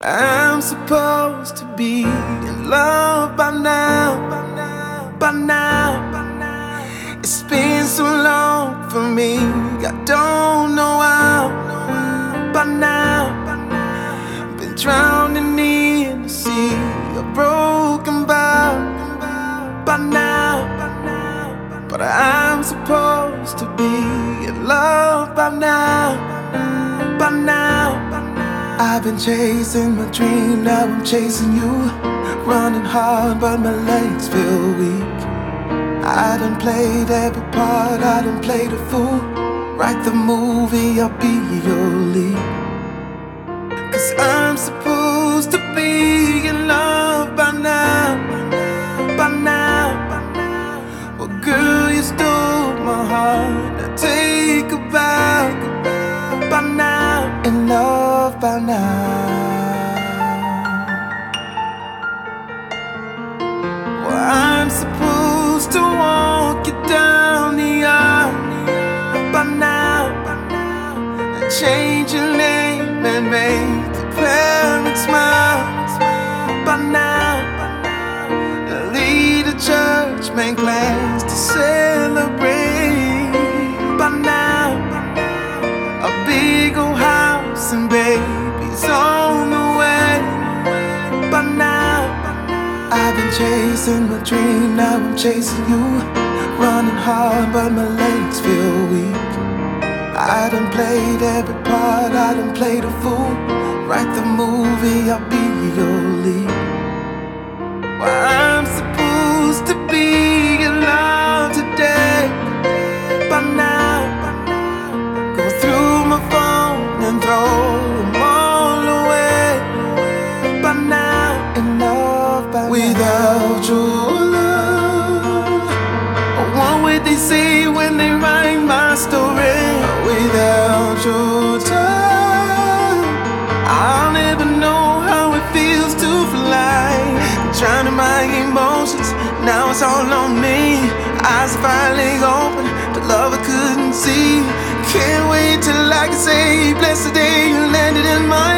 I'm supposed to be in love by now, by now. It's been so long for me, I don't know how. By now, been drowning in the sea, a broken bow. By now, but I'm supposed to be in love by now, by now. I've been chasing my dream, now I'm chasing you. Running hard but my legs feel weak. I done played every part, I done played a fool. Write the movie, I'll be your lead. Cause I'm supposed to be in love by now, by now. Well girl, you stole my heart, now take a bow. By now, in love by now. Well, I'm supposed to walk you down the aisle by now, and change your name and make the parents smile by now, and lead a church, make plans to celebrate by now. A big old house and babies on the way. By now, I've been chasing my dream, now I'm chasing you. Running hard but my legs feel weak. I done played every part, I done played a fool. Write the movie, I'll be your lead. Well, I'm supposed to be in love today. By now, through my phone and throw them all away. By now, in love by without your love, what would they say when they write my story? Without your touch, I'll never know how it feels to fly. Drowning my emotions, now it's all on me. Eyes finally open, the love I couldn't see. Can't wait till I can say, bless the day you landed in my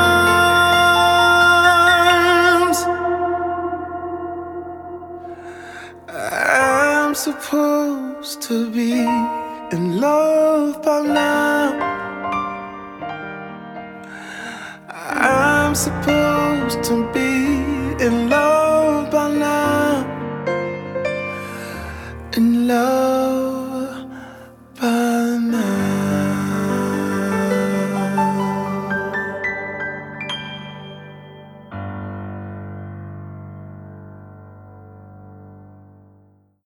arms. I'm supposed to be in love by now. I'm supposed to be in love.